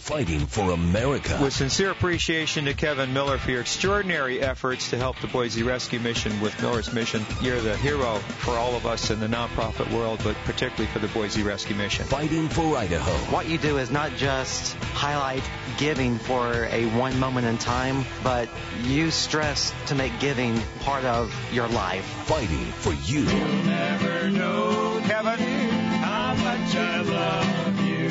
fighting for America. With sincere appreciation to Kevin Miller for your extraordinary efforts to help the Boise Rescue Mission with Miller's Mission. You're the hero for all of us in the nonprofit world, but particularly for the Boise Rescue Mission. Fighting for Idaho. What you do is not just highlight giving for a one moment in time, but use stress to make giving part of your life. Fighting for you. You'll never know, Kevin, how much I love you.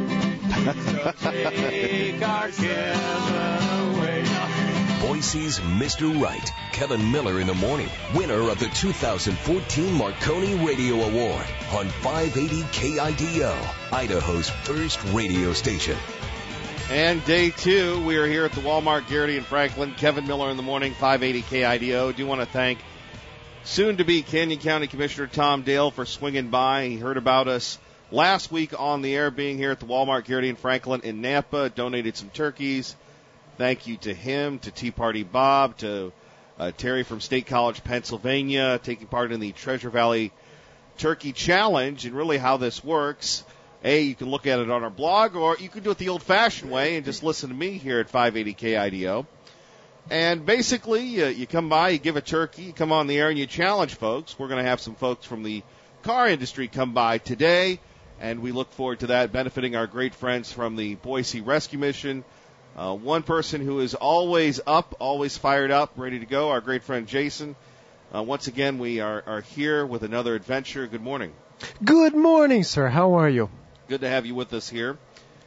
So take our Kevin away. Boise's Mr. Right, Kevin Miller in the morning, winner of the 2014 Marconi Radio Award on 580 KIDO, Idaho's first radio station. And day two, we are here at the Walmart Garrity in Franklin. Kevin Miller in the morning, 580 KIDO. Do want to thank soon-to-be Canyon County Commissioner Tom Dale for swinging by. He heard about us last week on the air being here at the Walmart Garrity in Franklin in Nampa, donated some turkeys. Thank you to him, to Tea Party Bob, to Terry from State College, Pennsylvania, taking part in the Treasure Valley Turkey Challenge, and really how this works. You can look at it on our blog, or you can do it the old-fashioned way and just listen to me here at 580 KIDO. And basically, you come by, you give a turkey, you come on the air, and you challenge folks. We're going to have some folks from the car industry come by today, and we look forward to that, benefiting our great friends from the Boise Rescue Mission. One person who is always up, always fired up, ready to go, our great friend Jason. Once again, we are here with another adventure. Good morning. Good morning, sir. How are you? Good to have you with us here.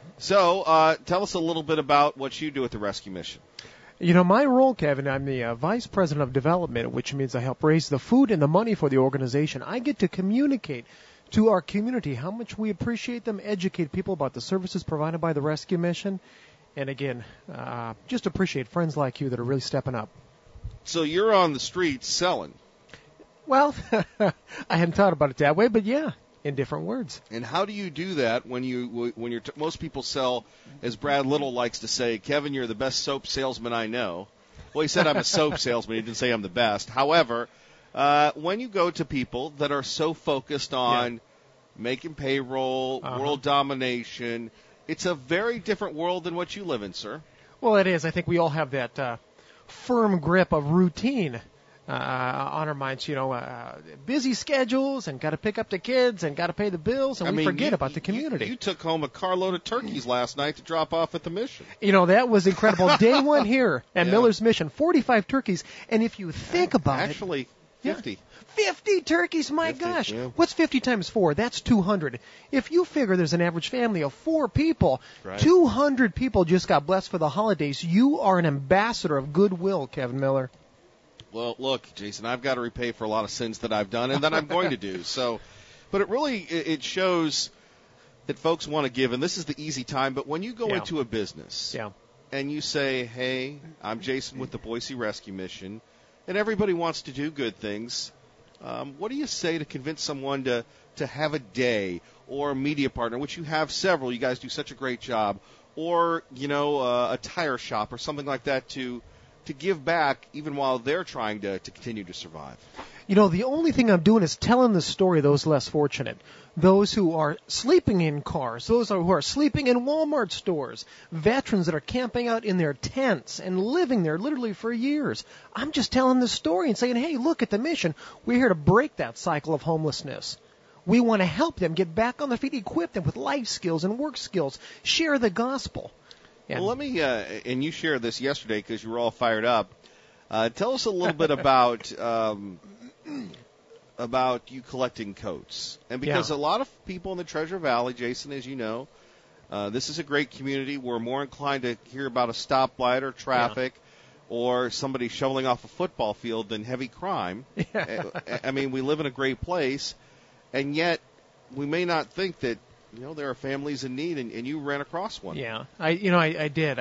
So tell us a little bit about what you do at the Rescue Mission. You know, my role, Kevin, I'm the Vice President of Development, which means I help raise the food and the money for the organization. I get to communicate to our community how much we appreciate them, educate people about the services provided by the Rescue Mission, and again, just appreciate friends like you that are really stepping up. So you're on the streets selling. Well, I hadn't thought about it that way, but yeah, in different words. And how do you do that when you're most people sell, as Brad Little likes to say, Kevin, you're the best soap salesman I know. Well, he said I'm a soap salesman. He didn't say I'm the best. However, when you go to people that are so focused on making payroll, world domination, it's a very different world than what you live in, sir. Well, it is. I think we all have that firm grip of routine on our minds, busy schedules and got to pick up the kids and got to pay the bills, and we forget about the community. You took home a carload of turkeys last night to drop off at the mission. You know, that was incredible. Day one here at Miller's Mission, 45 turkeys, and if you think about actually, 50. 50 turkeys, my 50, gosh. yeah. What's 50 times 4? That's 200. If you figure there's an average family of 4 people, right. 200 people just got blessed for the holidays. You are an ambassador of goodwill, Kevin Miller. Well, look, Jason, I've got to repay for a lot of sins that I've done and that I'm going to do. So, but it shows that folks want to give, and this is the easy time. But when you go into a business and you say, hey, I'm Jason with the Boise Rescue Mission, and everybody wants to do good things, what do you say to convince someone to have a day or a media partner, which you have several, you guys do such a great job, or, a tire shop or something like that to give back even while they're trying to continue to survive? You know, the only thing I'm doing is telling the story of those less fortunate, those who are sleeping in cars, those who are sleeping in Walmart stores, veterans that are camping out in their tents and living there literally for years. I'm just telling the story and saying, hey, look at the mission. We're here to break that cycle of homelessness. We want to help them get back on their feet, equip them with life skills and work skills, share the gospel. Well, let me, and you shared this yesterday because you were all fired up. Tell us a little bit about you collecting coats. And because a lot of people in the Treasure Valley, Jason, as you know, this is a great community. We're more inclined to hear about a stoplight or traffic or somebody shoveling off a football field than heavy crime. I mean, we live in a great place, and yet we may not think that there are families in need, and you ran across one. Yeah, I did.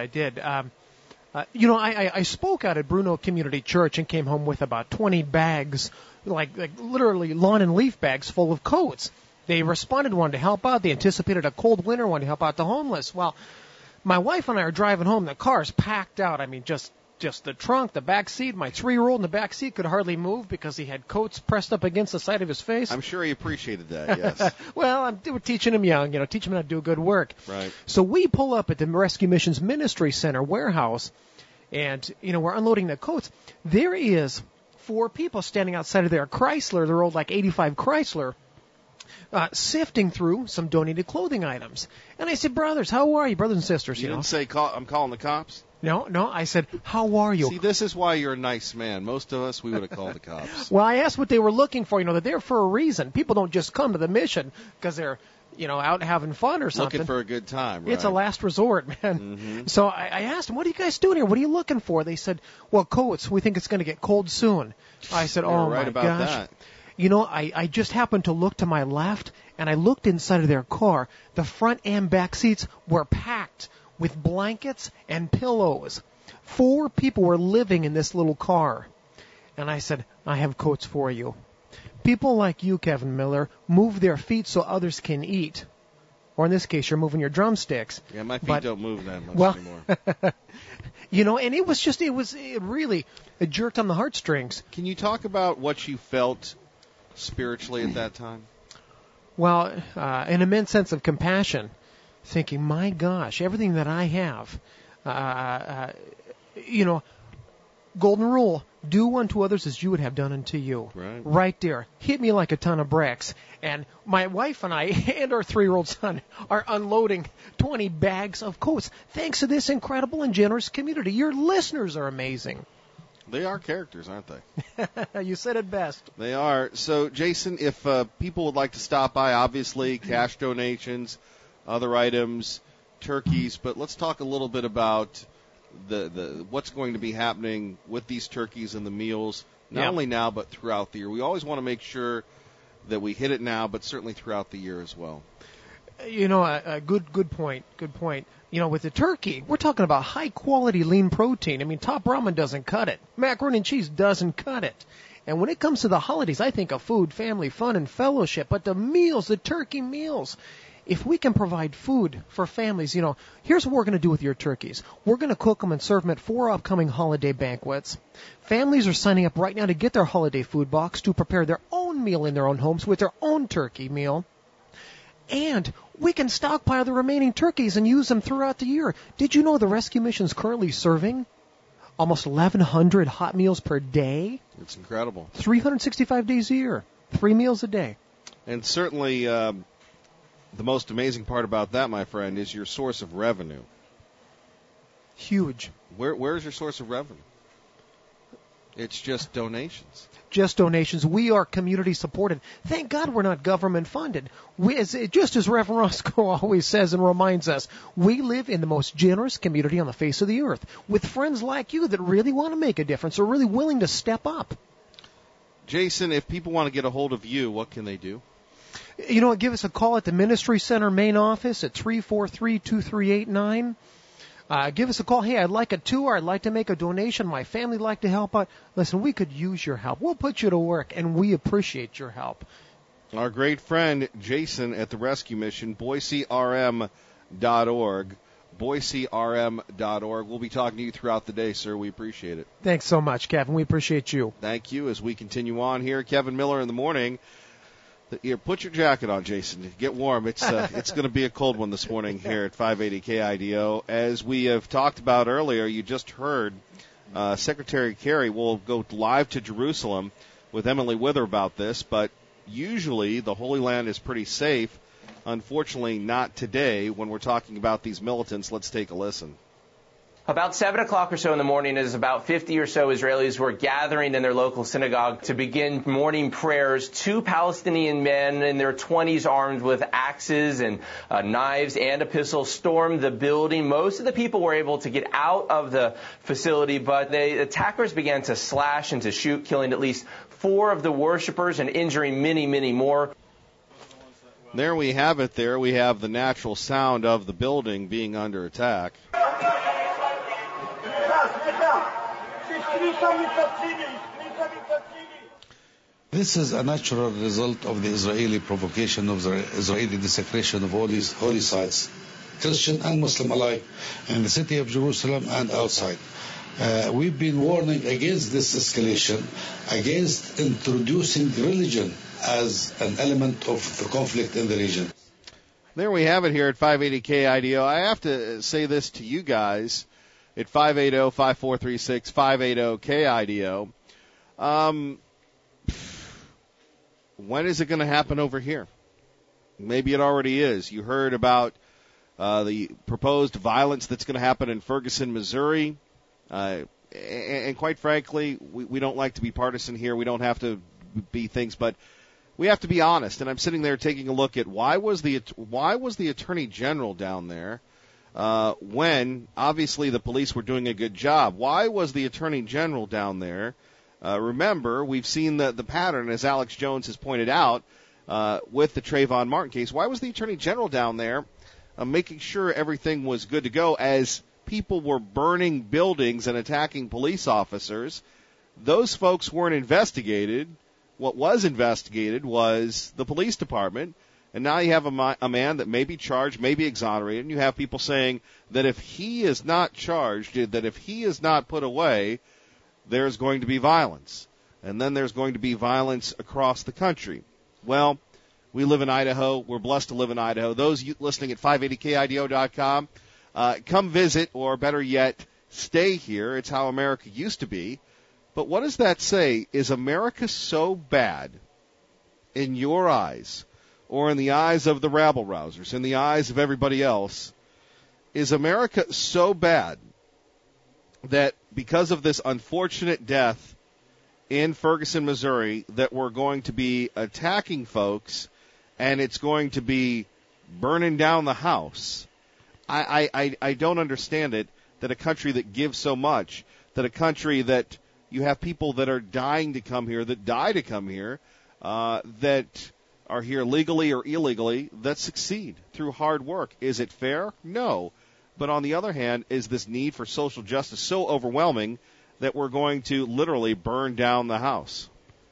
I spoke out at Bruno Community Church and came home with about 20 bags, like literally lawn and leaf bags full of coats. They responded, wanted to help out. They anticipated a cold winter, wanted to help out the homeless. Well, my wife and I are driving home. The car's packed out. I mean, just just the trunk, the back seat. My 3-year-old in the back seat could hardly move because he had coats pressed up against the side of his face. I'm sure he appreciated that, yes. Well, we're teaching him young, teaching him how to do good work. Right. So we pull up at the Rescue Missions Ministry Center warehouse, and, we're unloading the coats. There is 4 people standing outside of their Chrysler, their old, 85 Chrysler, sifting through some donated clothing items. And I said, brothers, how are you, brothers and sisters? You didn't say, I'm calling the cops? No, I said, how are you? See, this is why you're a nice man. Most of us, we would have called the cops. Well, I asked what they were looking for. They're there for a reason. People don't just come to the mission because they're, out having fun or something. Looking for a good time, right? It's a last resort, man. Mm-hmm. So I asked them, what are you guys doing here? What are you looking for? They said, well, coats. We think it's going to get cold soon. I said, You're oh, right my about gosh. that. I just happened to look to my left, and I looked inside of their car. The front and back seats were packed with blankets and pillows. 4 people were living in this little car. And I said, I have coats for you. People like you, Kevin Miller, move their feet so others can eat. Or in this case, you're moving your drumsticks. Yeah, my feet don't move that much anymore. And it really jerked on the heartstrings. Can you talk about what you felt spiritually at that time? Well, an immense sense of compassion, thinking, my gosh, everything that I have, golden rule, do unto others as you would have done unto you. Right there. Hit me like a ton of bricks. And my wife and I and our 3-year-old son are unloading 20 bags of coats thanks to this incredible and generous community. Your listeners are amazing. They are characters, aren't they? You said it best. They are. So, Jason, if people would like to stop by, obviously, cash donations, other items, turkeys, but let's talk a little bit about the what's going to be happening with these turkeys and the meals, not only now but throughout the year. We always want to make sure that we hit it now, but certainly throughout the year as well. A good point. Good point. With the turkey, we're talking about high-quality lean protein. I mean, Top Ramen doesn't cut it. Macaroni and cheese doesn't cut it. And when it comes to the holidays, I think of food, family, fun, and fellowship. But the meals, the turkey meals, if we can provide food for families, here's what we're going to do with your turkeys. We're going to cook them and serve them at 4 upcoming holiday banquets. Families are signing up right now to get their holiday food box to prepare their own meal in their own homes with their own turkey meal. And we can stockpile the remaining turkeys and use them throughout the year. Did you know the Rescue Mission's currently serving almost 1,100 hot meals per day? It's incredible. 365 days a year, 3 meals a day. And certainly the most amazing part about that, my friend, is your source of revenue. Huge. Where's your source of revenue? It's just donations. Just donations. We are community supported. Thank God we're not government funded. Just as Reverend Roscoe always says and reminds us, we live in the most generous community on the face of the earth with friends like you that really want to make a difference, are really willing to step up. Jason, if people want to get a hold of you, what can they do? Give us a call at the Ministry Center main office at 343-2389. Give us a call. Hey, I'd like a tour. I'd like to make a donation. My family would like to help out. Listen, we could use your help. We'll put you to work, and we appreciate your help. Our great friend Jason at the Rescue Mission, BoiseRM.org. BoiseRM.org. We'll be talking to you throughout the day, sir. We appreciate it. Thanks so much, Kevin. We appreciate you. Thank you. As we continue on here, Kevin Miller in the morning. Here, put your jacket on, Jason. Get warm. It's going to be a cold one this morning here at 580 KIDO. As we have talked about earlier, you just heard Secretary Kerry will go live to Jerusalem with Emily Wither about this, but usually the Holy Land is pretty safe. Unfortunately, not today when we're talking about these militants. Let's take a listen. About 7 o'clock or so in the morning, as about 50 or so Israelis were gathering in their local synagogue to begin morning prayers, 2 Palestinian men in their 20s armed with axes and knives and a pistol stormed the building. Most of the people were able to get out of the facility, but the attackers began to slash and to shoot, killing at least 4 of the worshipers and injuring many, many more. There we have it there. We have the natural sound of the building being under attack. This is a natural result of the Israeli provocation of the Israeli desecration of all these holy sites Christian and Muslim alike, in the city of Jerusalem and outside. We've been warning against this escalation, against introducing religion as an element of the conflict in the region. There we have it here at 580 KIDO. I have to say this to you guys at 580-5436, 580 KIDO. When is it going to happen over here? Maybe it already is. You heard about the proposed violence that's going to happen in Ferguson, Missouri. And quite frankly, we don't like to be partisan here. We don't have to be things, but we have to be honest. And I'm sitting there taking a look at why was the Attorney General down there when obviously the police were doing a good job? Why was the Attorney General down there? Remember, we've seen the pattern, as Alex Jones has pointed out, with the Trayvon Martin case. Why was the Attorney General down there making sure everything was good to go as people were burning buildings and attacking police officers? Those folks weren't investigated. What was investigated was the police department, and now you have a man that may be charged, may be exonerated, and you have people saying that if he is not charged, that if he is not put away, there's going to be violence. And then there's going to be violence across the country. Well, we live in Idaho. We're blessed to live in Idaho. Those listening at 580KIDO.com, come visit, or better yet, stay here. It's how America used to be. But what does that say? Is America so bad in your eyes, or in the eyes of the rabble-rousers, in the eyes of everybody else? Is America so bad that because of this unfortunate death in Ferguson, Missouri, that we're going to be attacking folks and it's going to be burning down the house? I don't understand it, that a country that gives so much, that a country that you have people that are dying to come here, that die to come here, that are here legally or illegally, that succeed through hard work. Is it fair? No. But on the other hand, is this need for social justice so overwhelming that we're going to literally burn down the house?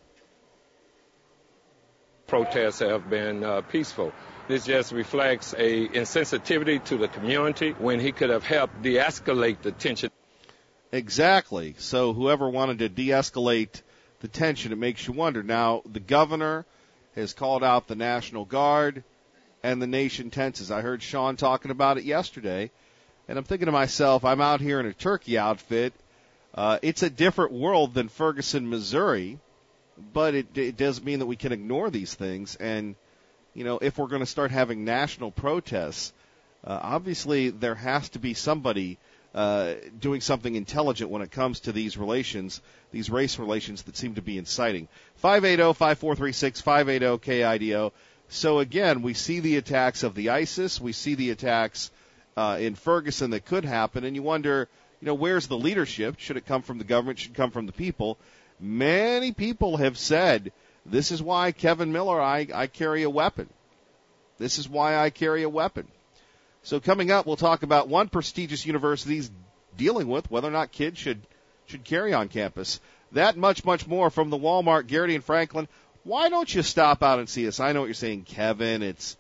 Protests have been peaceful. This just reflects a insensitivity to the community when he could have helped de-escalate the tension. Exactly. So whoever wanted to de-escalate the tension, it makes you wonder. Now, the governor has called out the National Guard and the nation tenses. I heard Sean talking about it yesterday, and I'm thinking to myself, I'm out here in a turkey outfit. It's a different world than Ferguson, Missouri, but it doesn't mean that we can ignore these things. And, you know, if we're going to start having national protests, obviously there has to be somebody doing something intelligent when it comes to these relations, these race relations that seem to be inciting. 580-5436, 580-KIDO. So, again, we see the attacks of the ISIS. We see the attacks in Ferguson that could happen, and you wonder, you know, where's the leadership? Should it come from the government? Should it come from the people? Many people have said, this is why, Kevin Miller, I carry a weapon. This is why I carry a weapon. So coming up, we'll talk about one prestigious university's dealing with whether or not kids should carry on campus. That much, much more from the Walmart, Garrity and Franklin. Why don't you stop out and see us? I know what you're saying, Kevin. It's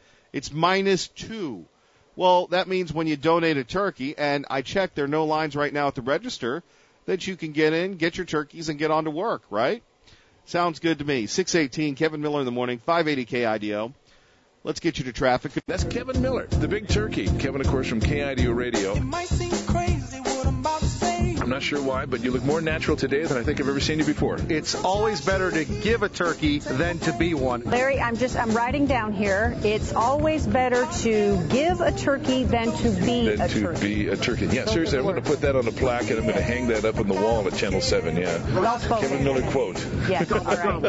-2. Well, that means when you donate a turkey, and I checked, there are no lines right now at the register, that you can get in, get your turkeys, and get on to work, right? Sounds good to me. 618, Kevin Miller in the morning, 580 KIDO. Let's get you to traffic. That's Kevin Miller, the Big Turkey. Kevin, of course, from KIDO Radio. It might seem crazy what I'm about to say. I'm not sure why, but you look more natural today than I think I've ever seen you before. It's always better to give a turkey than to be one. Larry, I'm writing down here. It's always better to give a turkey than to be a turkey. Yeah, seriously, I'm going to put that on a plaque and I'm going to hang that up on the wall at Channel 7, yeah. Well spoken. Kevin Miller quote. Yes, all right.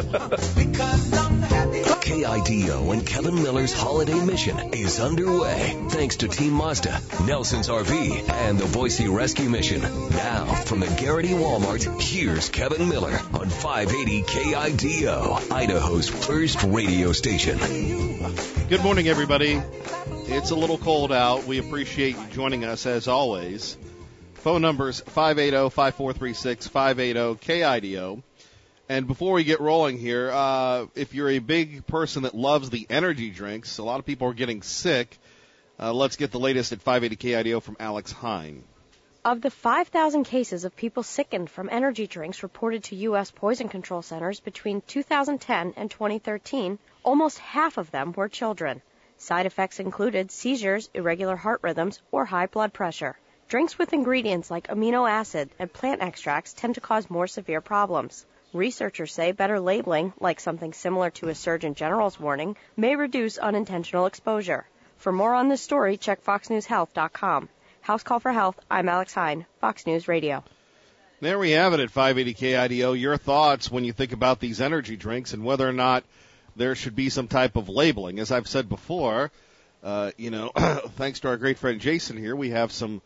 KIDO and Kevin Miller's holiday mission is underway. Thanks to Team Mazda, Nelson's RV, and the Boise Rescue Mission. Now, from the Garrity Walmart, here's Kevin Miller on 580 KIDO, Idaho's first radio station. Good morning, everybody. It's a little cold out. We appreciate you joining us, as always. Phone numbers 580-5436, 580-KIDO. And before we get rolling here, if you're a big person that loves the energy drinks, a lot of people are getting sick. Let's get the latest at 580 KIDO from Alex Hine. Of the 5,000 cases of people sickened from energy drinks reported to U.S. poison control centers between 2010 and 2013, almost half of them were children. Side effects included seizures, irregular heart rhythms, or high blood pressure. Drinks with ingredients like amino acid and plant extracts tend to cause more severe problems. Researchers say better labeling, like something similar to a Surgeon General's warning, may reduce unintentional exposure. For more on this story, check foxnewshealth.com. House Call for Health, I'm Alex Hine, Fox News Radio. There we have it at 580 KIDO. Your thoughts when you think about these energy drinks and whether or not there should be some type of labeling. As I've said before, thanks to our great friend Jason here, we have some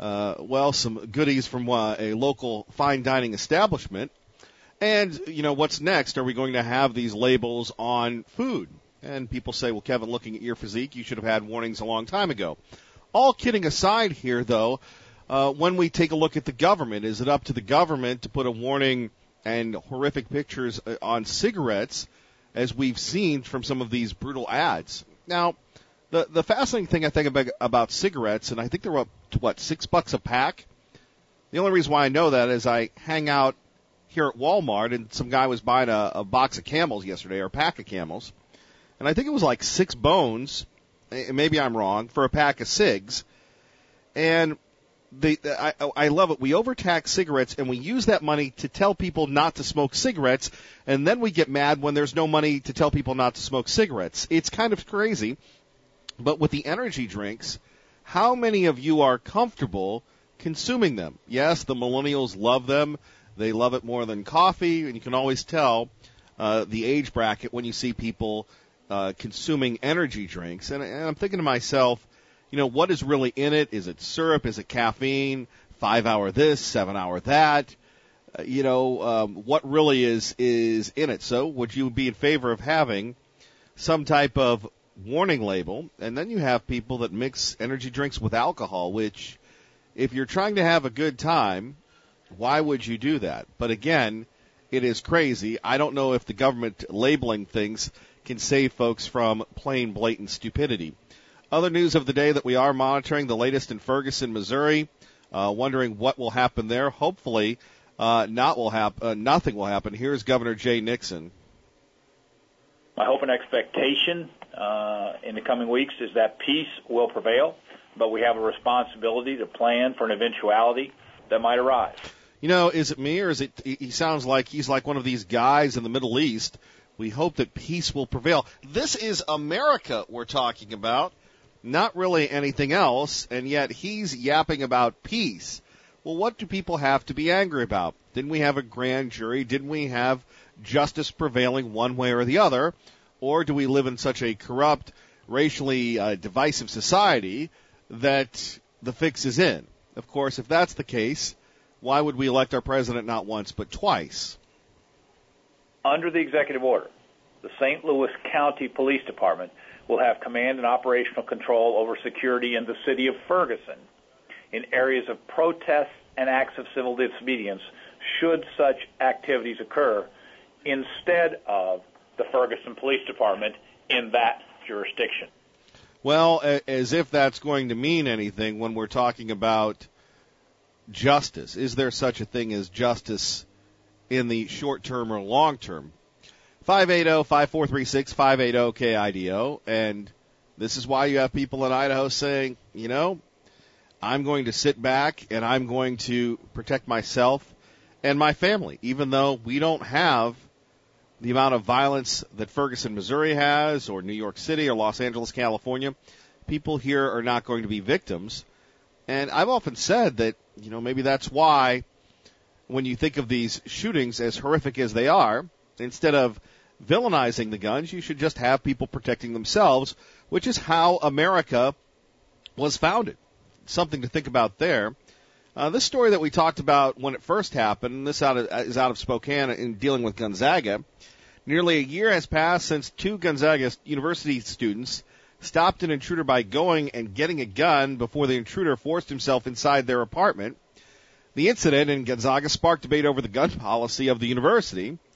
goodies from a local fine dining establishment. And, what's next? Are we going to have these labels on food? And people say, well, Kevin, looking at your physique, you should have had warnings a long time ago. All kidding aside here, though, when we take a look at the government, is it up to the government to put a warning and horrific pictures on cigarettes, as we've seen from some of these brutal ads? Now, the fascinating thing I think about cigarettes, and I think they're up to, $6 a pack? The only reason why I know that is I hang out here at Walmart, and some guy was buying a box of Camels yesterday, or a pack of Camels, and I think it was like 6 bones, maybe I'm wrong, for a pack of cigs. And I love it. We overtax cigarettes, and we use that money to tell people not to smoke cigarettes, and then we get mad when there's no money to tell people not to smoke cigarettes. It's kind of crazy. But with the energy drinks, how many of you are comfortable consuming them? Yes, the millennials love them. They love it more than coffee, and you can always tell the age bracket when you see people consuming energy drinks. And I'm thinking to myself, what is really in it? Is it syrup? Is it caffeine? 5-hour this, 7-hour that? What really is in it? So would you be in favor of having some type of warning label? And then you have people that mix energy drinks with alcohol, which if you're trying to have a good time, why would you do that? But again, it is crazy. I don't know if the government labeling things can save folks from plain blatant stupidity. Other news of the day that we are monitoring, the latest in Ferguson, Missouri, wondering what will happen there. Hopefully nothing will happen. Here's Governor Jay Nixon. My hope and expectation in the coming weeks is that peace will prevail, but we have a responsibility to plan for an eventuality that might arise. Is it me, or is it? He sounds like he's like one of these guys in the Middle East. We hope that peace will prevail. This is America we're talking about, not really anything else, and yet he's yapping about peace. Well, what do people have to be angry about? Didn't we have a grand jury? Didn't we have justice prevailing one way or the other? Or do we live in such a corrupt, racially divisive society that the fix is in? Of course, if that's the case, why would we elect our president not once but twice? Under the executive order, the St. Louis County Police Department will have command and operational control over security in the city of Ferguson in areas of protest and acts of civil disobedience should such activities occur instead of the Ferguson Police Department in that jurisdiction. Well, as if that's going to mean anything when we're talking about justice. Is there such a thing as justice in the short term or long term? 580-5436, 580-KIDO. And this is why you have people in Idaho saying, I'm going to sit back and I'm going to protect myself and my family, even though we don't have the amount of violence that Ferguson, Missouri has, or New York City, or Los Angeles, California. People here are not going to be victims. And I've often said that, maybe that's why when you think of these shootings, as horrific as they are, instead of villainizing the guns, you should just have people protecting themselves, which is how America was founded. Something to think about there. This story that we talked about when it first happened, this is out of Spokane in dealing with Gonzaga. Nearly a year has passed since 2 Gonzaga University students stopped an intruder by going and getting a gun before the intruder forced himself inside their apartment. The incident in Gonzaga sparked debate over the gun policy of the university.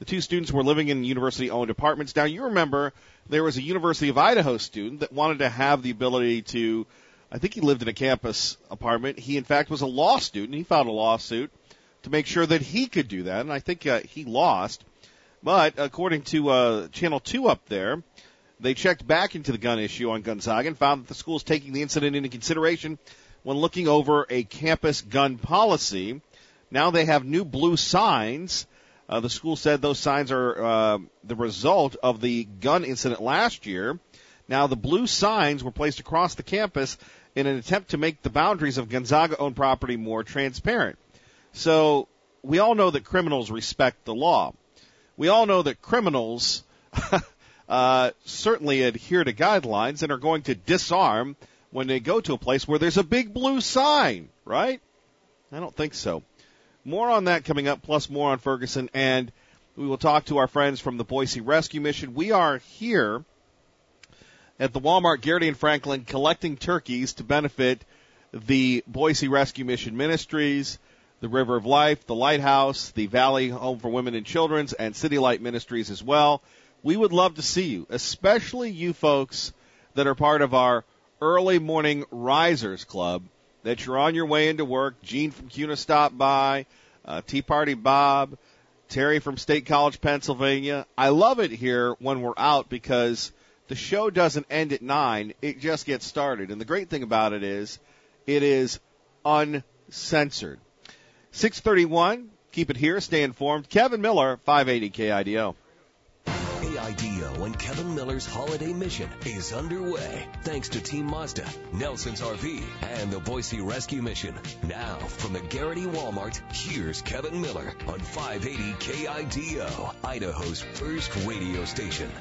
The two students were living in university-owned apartments. Now, you remember there was a University of Idaho student that wanted to have the ability to, I think he lived in a campus apartment. He, in fact, was a law student. He filed a lawsuit to make sure that he could do that, and I think he lost. But according to Channel 2 up there, they checked back into the gun issue on Gonzaga and found that the school is taking the incident into consideration when looking over a campus gun policy. Now they have new blue signs. The school said those signs are the result of the gun incident last year. Now the blue signs were placed across the campus in an attempt to make the boundaries of Gonzaga-owned property more transparent. So we all know that criminals respect the law. We all know that criminals certainly adhere to guidelines and are going to disarm when they go to a place where there's a big blue sign, right? I don't think so. More on that coming up, plus more on Ferguson, and we will talk to our friends from the Boise Rescue Mission. We are here at the Walmart Garrity and Franklin collecting turkeys to benefit the Boise Rescue Mission Ministries, the River of Life, the Lighthouse, the Valley Home for Women and Children's, and City Light Ministries as well. We would love to see you, especially you folks that are part of our Early Morning Risers Club, that you're on your way into work. Gene from CUNA stopped by, Tea Party Bob, Terry from State College, Pennsylvania. I love it here when we're out because the show doesn't end at 9. It just gets started. And the great thing about it is uncensored. 6:31. Keep it here. Stay informed. Kevin Miller, 580 KIDO. KIDO and Kevin Miller's holiday mission is underway. Thanks to Team Mazda, Nelson's RV, and the Boise Rescue Mission. Now, from the Garrity Walmart, here's Kevin Miller on 580 KIDO, Idaho's first radio station.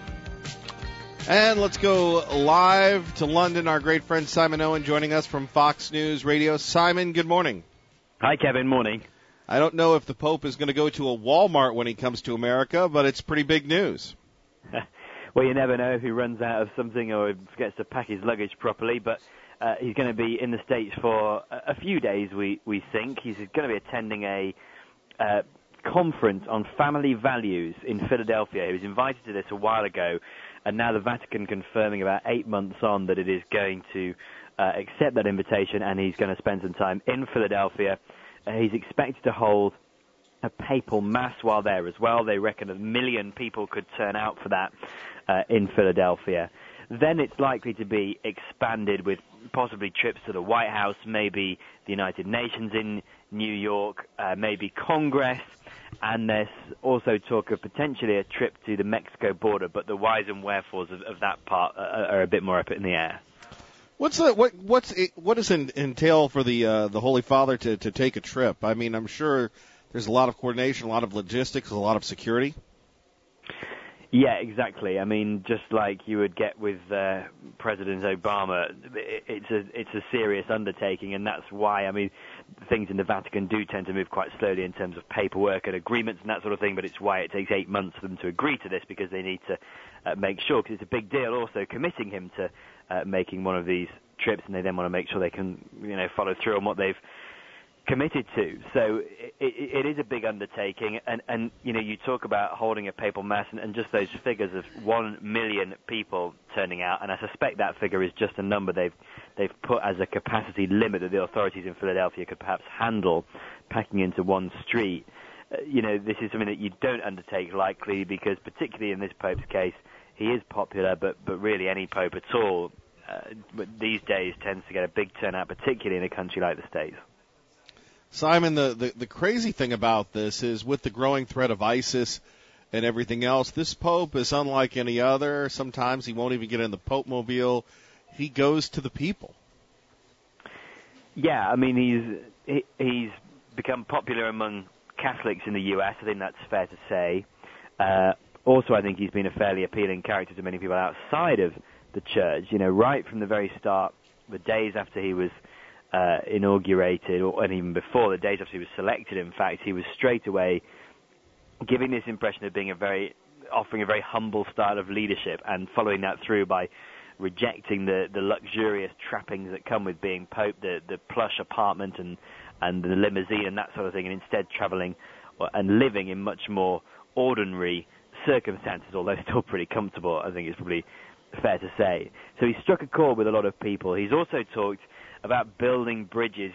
And let's go live to London. Our great friend Simon Owen joining us from Fox News Radio. Simon, good morning. Hi, Kevin. Morning. I don't know if the Pope is going to go to a Walmart when he comes to America, but it's pretty big news. Well, you never know if he runs out of something or forgets to pack his luggage properly, but he's going to be in the States for a few days, we think. He's going to be attending a conference on family values in Philadelphia. He was invited to this a while ago, and now the Vatican confirming about 8 months on that it is going to accept that invitation, and he's going to spend some time in Philadelphia. He's expected to hold a papal mass while there as well. They reckon 1 million people could turn out for that in Philadelphia. Then it's likely to be expanded with possibly trips to the White House, maybe the United Nations in New York, maybe Congress, and there's also talk of potentially a trip to the Mexico border, but the whys and wherefores of that part are a bit more up in the air. What does it entail for the Holy Father to take a trip? I mean, I'm sure there's a lot of coordination, a lot of logistics, a lot of security. Yeah, exactly. I mean, just like you would get with President Obama, it's a serious undertaking, and that's why, I mean, things in the Vatican do tend to move quite slowly in terms of paperwork and agreements and that sort of thing, but it's why it takes 8 months for them to agree to this, because they need to make sure, because it's a big deal also committing him to making one of these trips, and they then want to make sure they can, follow through on what they've committed to. So it is a big undertaking, and you talk about holding a papal mass and just those figures of 1 million people turning out, and I suspect that figure is just a number they've put as a capacity limit that the authorities in Philadelphia could perhaps handle packing into one street. This is something that you don't undertake lightly, because particularly in this Pope's case, he is popular, but really any Pope at all these days tends to get a big turnout, particularly in a country like the States. Simon, the crazy thing about this is, with the growing threat of ISIS and everything else, this Pope is unlike any other. Sometimes he won't even get in the Pope-mobile. He goes to the people. Yeah, I mean, he's become popular among Catholics in the U.S., I think that's fair to say. Also, I think he's been a fairly appealing character to many people outside of the church. Right from the very start, the days after he was inaugurated, and even before, the days after he was selected, in fact, he was straight away giving this impression of being offering a very humble style of leadership, and following that through by rejecting the luxurious trappings that come with being Pope, the plush apartment and the limousine and that sort of thing, and instead traveling and living in much more ordinary circumstances, although still pretty comfortable, I think it's probably fair to say. So he struck a chord with a lot of people. He's also talked about building bridges,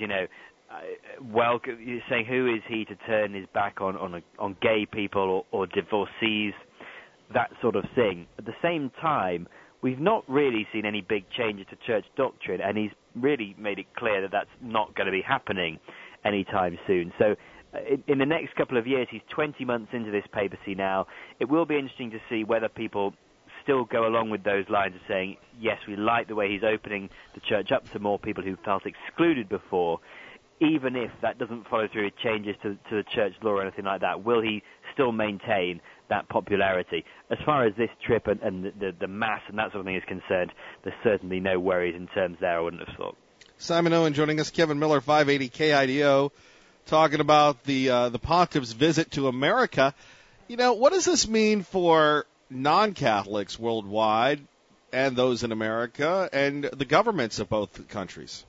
saying who is he to turn his back on gay people or divorcees, that sort of thing. At the same time, we've not really seen any big changes to church doctrine, and he's really made it clear that that's not going to be happening anytime soon. So in the next couple of years, he's 20 months into this papacy now. It will be interesting to see whether people still go along with those lines of saying, yes, we like the way he's opening the church up to more people who felt excluded before, even if that doesn't follow through with changes to the church law or anything like that. Will he still maintain that popularity? As far as this trip and the mass and that sort of thing is concerned, there's certainly no worries in terms there, I wouldn't have thought. Simon Owen joining us, Kevin Miller, 580 KIDO, talking about the Pontiff's visit to America. What does this mean for non-Catholics worldwide and those in America and the governments of both countries?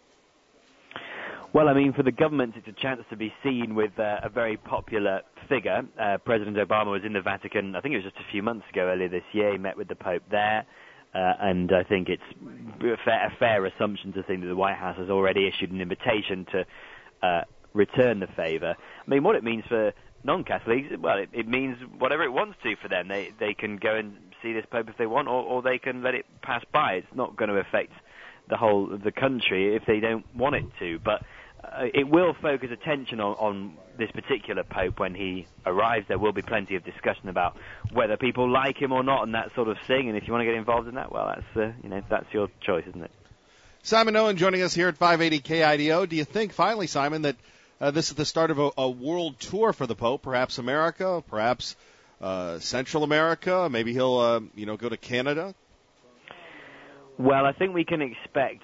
Well, I mean, for the governments, it's a chance to be seen with a very popular figure. President Obama was in the Vatican, I think it was just a few months ago, earlier this year. He met with the Pope there, and I think it's a fair assumption to think that the White House has already issued an invitation to return the favor. I mean, what it means for non-Catholics, well, it means whatever it wants to for them. They can go and see this Pope if they want, or they can let it pass by. It's not going to affect the whole of the country if they don't want it to, but it will focus attention on this particular Pope when he arrives. There will be plenty of discussion about whether people like him or not and that sort of thing, and if you want to get involved in that, well, that's your choice, isn't it? Simon Owen joining us here at 580 KIDO. Do you think, finally, Simon, that this is the start of a world tour for the Pope, perhaps America, perhaps Central America, maybe he'll go to Canada? Well, I think we can expect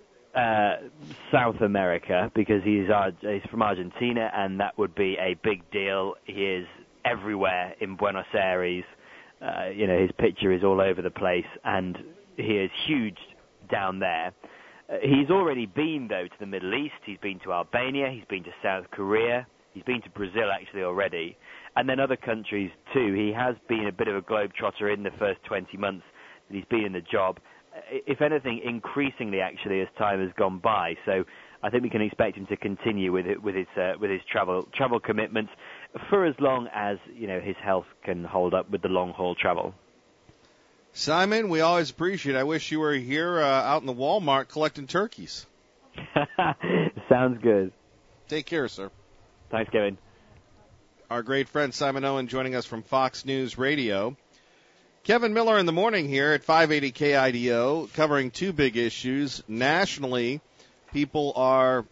South America, because he's from Argentina, and that would be a big deal. He is everywhere in Buenos Aires. His picture is all over the place, and he is huge down there. He's already been, though, to the Middle East. He's been to Albania. He's been to South Korea. He's been to Brazil, actually, already. And then other countries, too. He has been a bit of a globetrotter in the first 20 months that he's been in the job. If anything, increasingly, actually, as time has gone by. So I think we can expect him to continue with his travel commitments for as long as his health can hold up with the long-haul travel. Simon, we always appreciate it. I wish you were here out in the Walmart collecting turkeys. Sounds good. Take care, sir. Thanks, Kevin. Our great friend Simon Owen joining us from Fox News Radio. Kevin Miller in the morning here at 580 KIDO, covering two big issues. Nationally, people are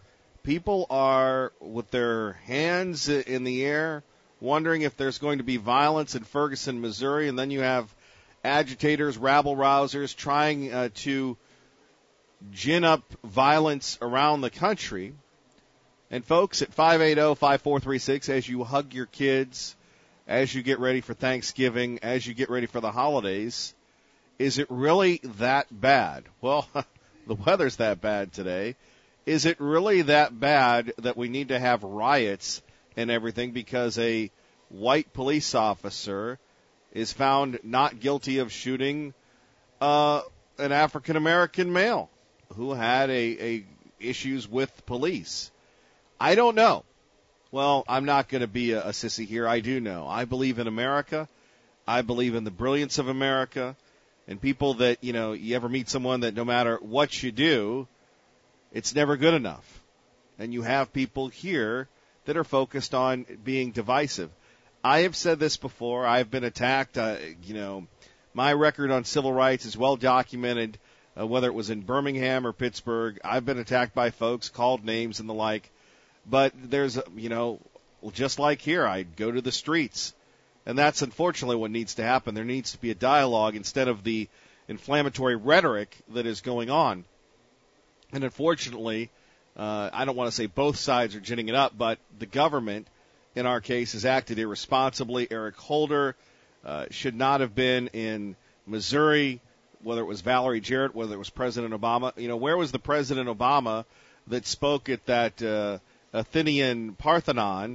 with their hands in the air, wondering if there's going to be violence in Ferguson, Missouri, and then you have agitators, rabble-rousers trying to gin up violence around the country. And folks, at 580-5436, as you hug your kids, as you get ready for Thanksgiving, as you get ready for the holidays, is it really that bad? Well, the weather's that bad today. Is it really that bad that we need to have riots and everything because a white police officer is found not guilty of shooting an African-American male who had a issues with police? I don't know. Well, I'm not going to be a sissy here. I do know. I believe in America. I believe in the brilliance of America. And people that, you ever meet someone that no matter what you do, it's never good enough. And you have people here that are focused on being divisive. I have said this before. I've been attacked. My record on civil rights is well documented, whether it was in Birmingham or Pittsburgh. I've been attacked by folks, called names and the like. But there's, just like here, I go to the streets. And that's unfortunately what needs to happen. There needs to be a dialogue instead of the inflammatory rhetoric that is going on. And unfortunately, I don't want to say both sides are ginning it up, but the government, in our case, has acted irresponsibly. Eric Holder should not have been in Missouri, whether it was Valerie Jarrett, whether it was President Obama. Where was the President Obama that spoke at that Athenian Parthenon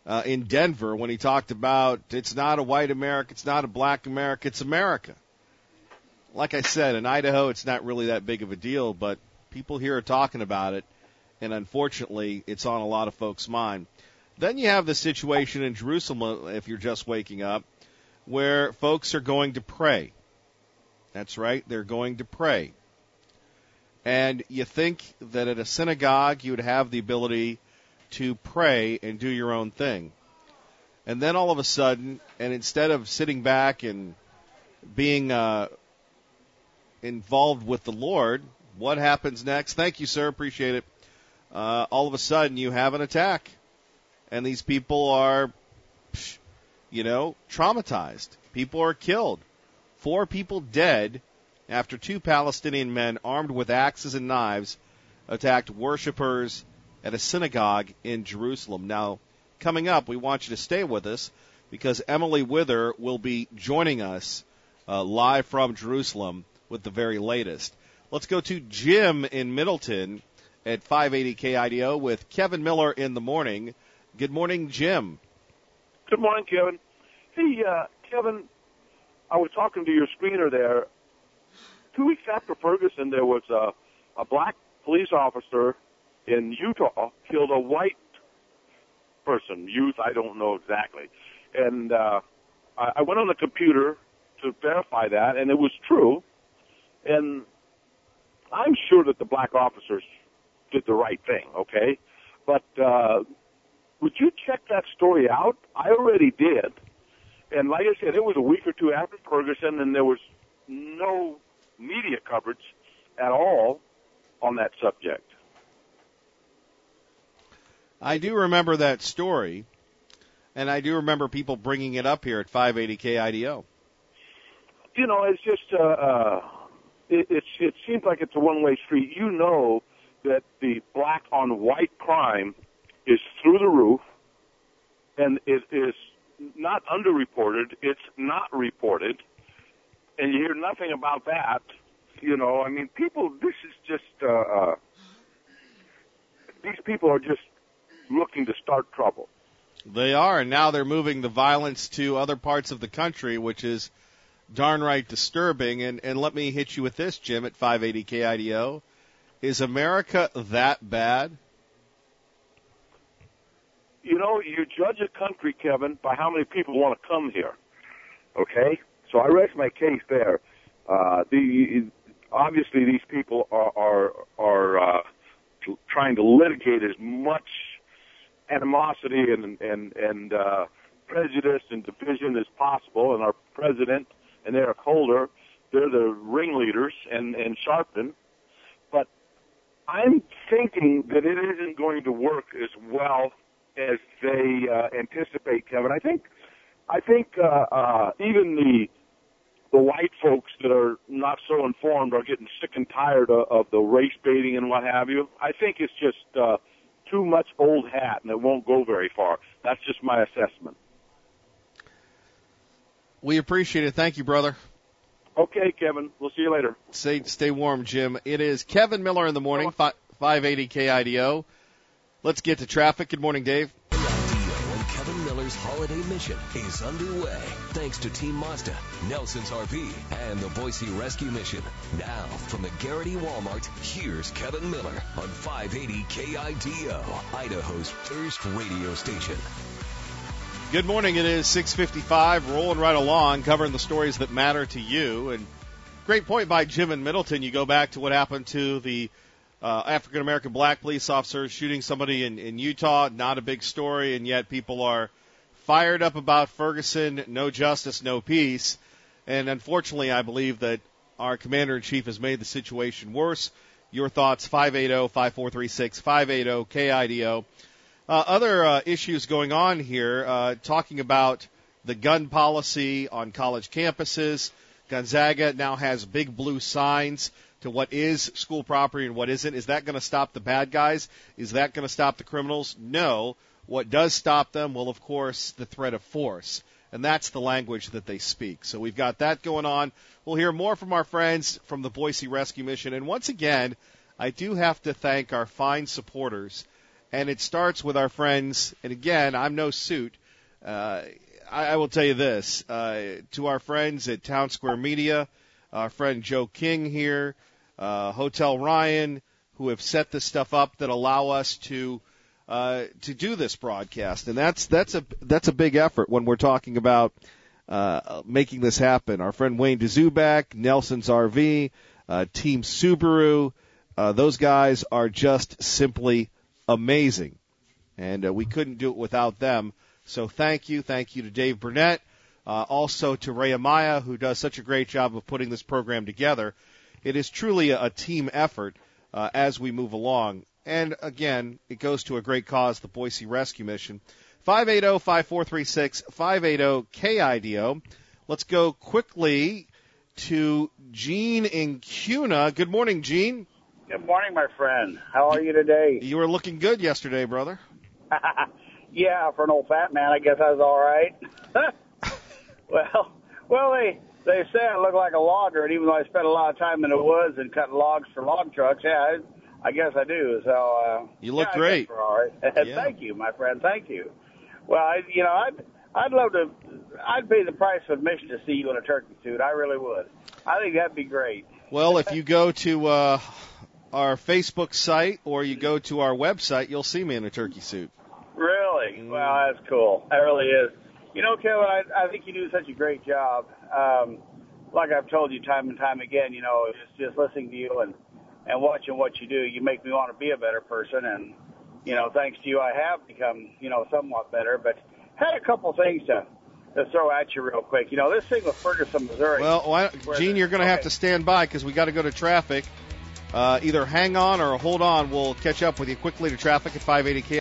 in Denver when he talked about it's not a white America, it's not a black America, it's America. Like I said, in Idaho, it's not really that big of a deal, but people here are talking about it, and unfortunately, it's on a lot of folks' mind. Then you have the situation in Jerusalem, if you're just waking up, where folks are going to pray. That's right, they're going to pray. And you think that at a synagogue you would have the ability to pray and do your own thing. And then all of a sudden, and instead of sitting back and being involved with the Lord, what happens next? Thank you, sir. Appreciate it. All of a sudden you have an attack. And these people are, traumatized. People are killed. 4 people dead after 2 Palestinian men armed with axes and knives attacked worshipers at a synagogue in Jerusalem. Now, coming up, we want you to stay with us because Emily Wither will be joining us live from Jerusalem with the very latest. Let's go to Jim in Middleton at 580 KIDO with Kevin Miller in the morning. Good morning, Jim. Good morning, Kevin. Hey, Kevin, I was talking to your screener there. 2 weeks after Ferguson, there was a black police officer in Utah killed a white person, youth, I don't know exactly. And I went on the computer to verify that, and it was true. And I'm sure that the black officers did the right thing, okay? But would you check that story out? I already did. And like I said, it was a week or 2 after Ferguson, and there was no media coverage at all on that subject. I do remember that story, and I do remember people bringing it up here at 580 KIDO. It's just, it seems like it's a one-way street. You know that the black-on-white crime is through the roof, and it is not underreported, it's not reported, and you hear nothing about that. People, this is just, these people are just looking to start trouble. They are, and now they're moving the violence to other parts of the country, which is darn right disturbing. And let me hit you with this, Jim, at 580 KIDO. Is America that bad? You judge a country, Kevin, by how many people want to come here. Okay? So I rest my case there. Obviously, these people are trying to litigate as much animosity and prejudice and division as possible. And our president and Eric Holder, they're the ringleaders, and Sharpton. But I'm thinking that it isn't going to work as well as they anticipate, Kevin. I think even the white folks that are not so informed are getting sick and tired of the race baiting and what have you. I think it's just too much old hat, and it won't go very far. That's just my assessment. We appreciate it. Thank you, brother. Okay, Kevin. We'll see you later. Stay warm, Jim. It is Kevin Miller in the morning, 580 KIDO. Let's get to traffic. Good morning, Dave. KIDO and Kevin Miller's holiday mission is underway. Thanks to Team Mazda, Nelson's RV, and the Boise Rescue Mission. Now, from the Garrity Walmart, here's Kevin Miller on 580 KIDO, Idaho's first radio station. Good morning. It is 6:55, rolling right along, covering the stories that matter to you. And great point by Jim in Middleton. You go back to what happened to the African-American black police officers shooting somebody in Utah. Not a big story, and yet people are fired up about Ferguson. No justice, no peace. And unfortunately, I believe that our commander-in-chief has made the situation worse. Your thoughts, 580-5436, 580-KIDO. Other issues going on here, talking about the gun policy on college campuses. Gonzaga now has big blue signs to what is school property and what isn't. Is that going to stop the bad guys? Is that going to stop the criminals? No. What does stop them? Well, of course, the threat of force. And that's the language that they speak. So we've got that going on. We'll hear more from our friends from the Boise Rescue Mission. And once again, I do have to thank our fine supporters And it starts with our friends, and again, I'm no suit. I will tell you this, to our friends at Town Square Media, our friend Joe King here, Hotel Ryan, who have set this stuff up that allow us to do this broadcast. And that's a big effort when we're talking about making this happen. Our friend Wayne DeZubak, Nelson's RV, Team Subaru, those guys are just simply amazing. And we couldn't do it without them. So thank you. Thank you to Dave Burnett, also to Ray Amaya, who does such a great job of putting this program together. It is truly a team effort as we move along. And, again, it goes to a great cause, the Boise Rescue Mission. 580-5436, 580-KIDO. Let's go quickly to Gene in Cuna. Good morning, Gene. Good morning, my friend. How are you today? You were looking good yesterday, brother. Yeah, for an old fat man, I guess I was all right. Well, they say I look like a logger, and even though I spent a lot of time in the woods and cutting logs for log trucks, yeah, I guess I do. So you look great. We're all right. Yeah. Thank you, my friend. Thank you. Well, I'd love to. I'd pay the price of admission to see you in a turkey suit. I really would. I think that'd be great. Well, if you go to our Facebook site or you go to our website, you'll see me in a turkey suit. Really? Well, that's cool. That really is. You know, Kevin, I think you do such a great job. Like I've told you time and time again, you know, just listening to you and watching what you do, you make me want to be a better person. And, you know, thanks to you, I have become, you know, somewhat better. But had a couple things to throw at you real quick. You know, this thing with Ferguson, Missouri. Well, Gene, you're going to have to stand by because we got to go to traffic. Either hang on or hold on. We'll catch up with you quickly to traffic at 580K.